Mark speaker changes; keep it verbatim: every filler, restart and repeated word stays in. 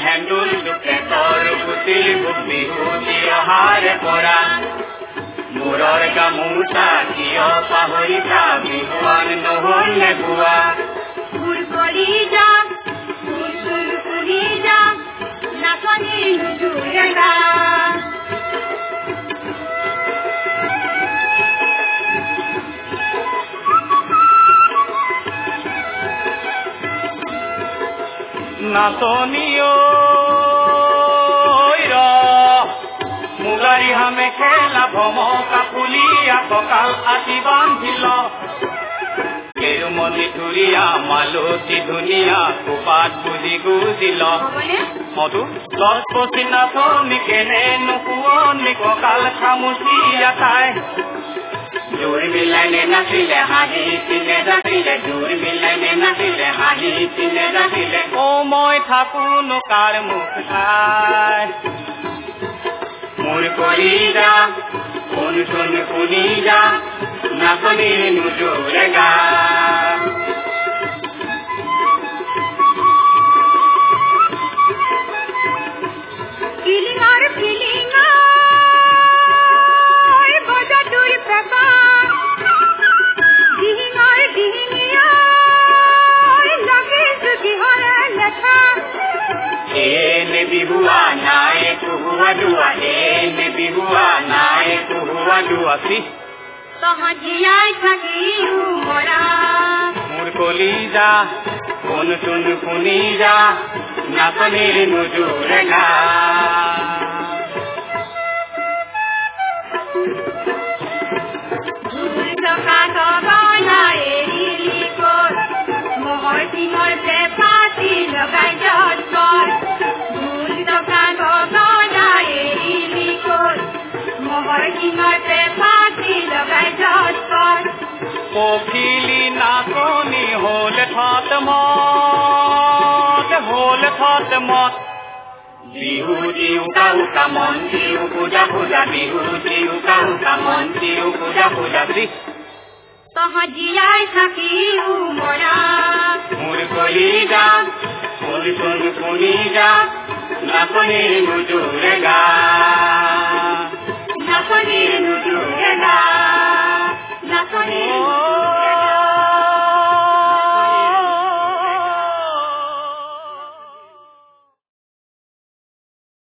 Speaker 1: হেন্দুল দুখে তৰ গুটিল বিহুতি অহাৰে পৰা মূৰৰ গামোচা কিয় পাহৰিছা বিহুৱান নহলে গোৱা
Speaker 2: সুৰ কৰি যা সুৰ সুৰ কৰি যা নাচনি নুজুৰে গা
Speaker 1: নাচনিও মুগাৰী হামে খেলা ভমকা ফুলিয়া কঁকাল আতি বান্ধিল কেৰুমণি ধুৰীয়া মালতী ধুনীয়া কোপাত বুজি গুজিল মধু দহ পচি নাচনি কেনে নুশুৱনি কঁকাল খামুচিয়া খাই জোৰ মিলাইনে নাচিলে হাঁহি পিনে যাচিলে জোৰ মিলাইনে নাচিলে হাঁহি পিনে যাচিলে অ মই থাকোনো কাৰ মুখ চাই মোৰ কৰি যা শুন শুন শুনি যা নাচনি নুজুৰে গা
Speaker 2: ফিলিঙৰ ফিলিঙৰ বজাটোৰ পেপা দিহিঙৰ দিহিঙীয়াৰ লাগিছো কিহৰে লেখা
Speaker 1: এনে বিহুৱা নাই কুহুৱা দুৱা এনে বিহুৱা নাই কুহুৱা দুৱা
Speaker 2: তহঁতিয়াই থাকিও মৰা
Speaker 1: মোৰ কলি যা শুন শুন শুনি যা নাচনিৰ নুজুৰে গা
Speaker 2: টকা টকা এৰিলি ক'ত মহৰ টিঙৰ পেপাতি লগাই যত ঢোল টকা টকা এৰিলি ক'ত মহৰ টিঙৰ পেপাতি লগাই যত
Speaker 1: পখিলি নাচনি হ'ল থত মত হ'ল থত মত বিহু দিউকা উকা মন দিউ পূজা পূজা বিহু দিউকা উকা মন দিউ পূজা পূজা
Speaker 2: তহঁতিয়াই থাকিও মৰা
Speaker 1: মোৰ কলি যা শুন শুন শুনি যা নাচনিৰ নুজুৰে গা
Speaker 2: নাচনিৰ